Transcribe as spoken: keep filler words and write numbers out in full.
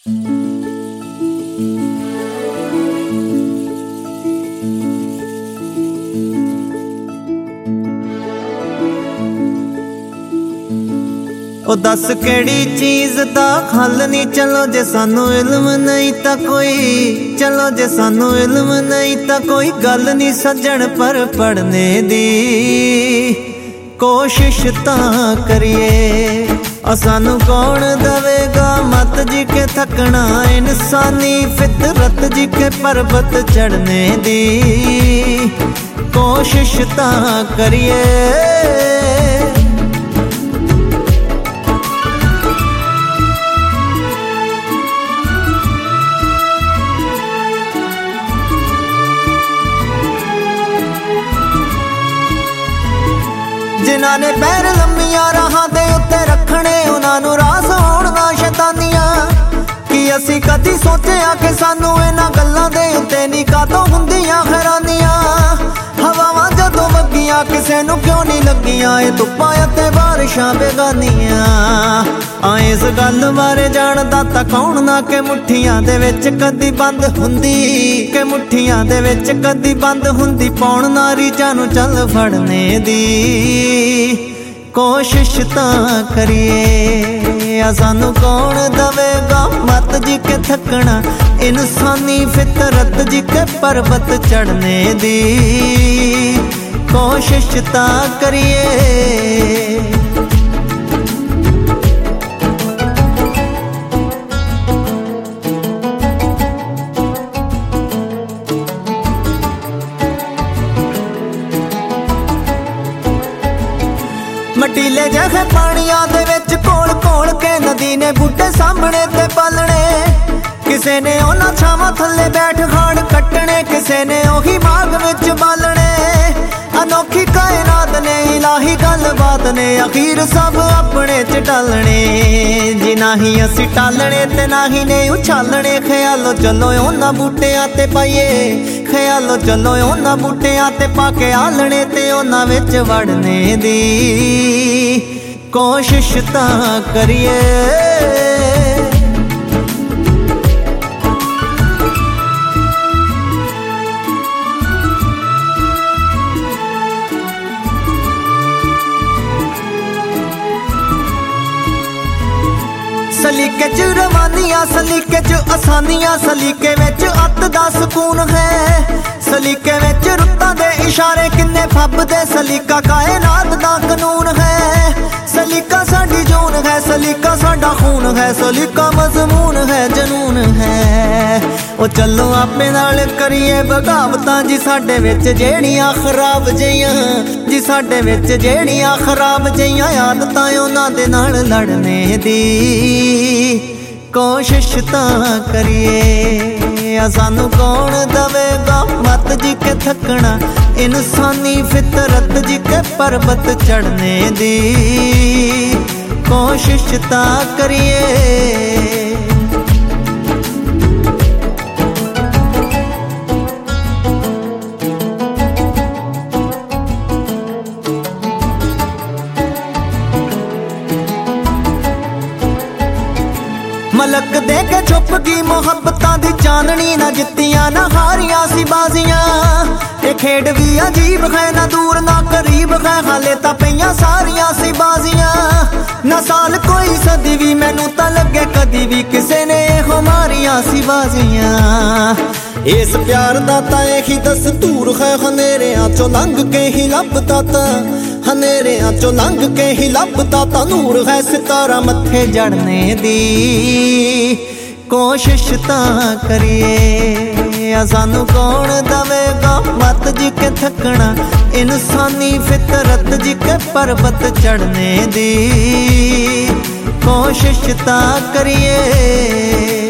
ओ दस केड़ी चीज़ दा हल नहीं, चलो जे सानू इल्म नहीं ता कोई, चलो जे सानू इल्म नहीं ता कोई गल नहीं सज्जन पर पढ़ने दी कोशिश तां करिए। और सानू कौन दवेगा मत जी के थकना, इंसानी फितरत जी के पर्वत चढ़ने दी कोशिश तां करिए। जिन्हां ने पैर लंबियां राहां दे उत्ते रखने, उन्हां नूं रास होण ना शैतानियां। कि असीं कदी सोचिया कि सानू इन्हां गल्लां दे उत्ते नहीं कातों हुंदियां हैरानियां। हवावां जदों वगियां किसे नूं क्यों नहीं लगियां, ए धुप्पां अते बारिशां बेगानियां। आ इस गल बारे जानदा तां कौन ना कि मुठियां दे विच कदी बंद हुंदी, कि मुठियां दे विच कदी बंद हुंदी पौण ना रीझां नूं चल फड़ने दी कोशिश तां करिए। सानू कौन दवेगा मत जी के थकना, इंसानी फितरत जी के पर्वत चढ़ने दी कोशिश तां करिए। मटीले जहे पानियां दे विच कोल कोल के नदी ने बूटे सामने ते पालने। किसे ने उन्हां छावां थल्ले बैठ खाड़ कट्टने, किसे ने ओही बाग विच बालने। अनोखी कायनात ने इलाही गलबात ने अखीर सब अपने च टालने। जी नाही असी टालने ते नाही ने उछालने। ख्यालो चलो उन्हां बूटियां ते पाइए, ख्यालो चलो उन्हां बूटियां ते पाके आलने ते उन्हां विच वड़ने दी कोशिश तां करिए। सलीके च रवानियां, सलीके च आसानियां, सलीके विच अत दा सुकून है। सलीके विच रुत्तां दे इशारे किन्ने फबदे, सलीका कायनात दा कानून है। सलीका साडी जून है, सलीका साडा खून है, सलीका मजमून है जनून है। ओ चलो आपे नाल करिए बगावतां जी साडे विच जेहड़ियां खराब जिहियां, जी साडे विच जेहड़ियां खराब जिहियां आदतां उन्हां दे नाल लड़ने दी कोशिश तां करिए। सानू कौन दवेगा मत जी के थकना, इंसानी फितरत जी के पर्वत चढ़ने दी कोशिश तां करिए। मलक दे के छुप गई मुहब्बतां दी चांदनी, ना जित्तियां ना हारियां सी बाजियां। ये खेड भी अजीब है, ना दूर ना करीब है, हाले तां पईयां सारियां सी बाजियां। ना साल कोई सदी भी मैनू तां लगे कदी भी किसे ने हमारियां सी बाजियां। इस प्यार दा तां यही दस्तूर है, हनेरियां चों लंघ के ही लभदा तां, हनेरियां चों लंघ के ही लभदा तां नूर है सितारा मत्थे जड़ने दी कोशिश तां करिए। सानू कौन दवेगा मत जी के थकना, इंसानी फितरत जी के पर्वत चढ़ने दी कोशिश तां करिए।